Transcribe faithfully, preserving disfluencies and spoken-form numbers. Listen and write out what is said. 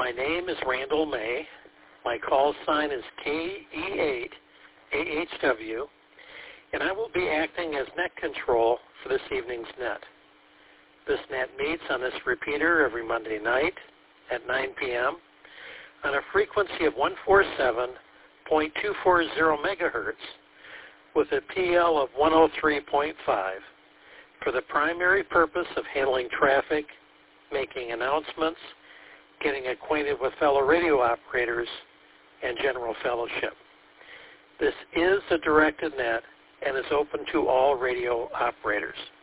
My name is Randall May. My call sign is K E eight A H W, and I will be acting as net control for this evening's net. This net meets on this repeater every Monday night at nine p.m. on a frequency of one forty-seven point two four zero megahertz with a P L of one oh three point five for the primary purpose of handling traffic, making announcements, getting acquainted with fellow radio operators, and general fellowship. This is a directed net and is open to all radio operators.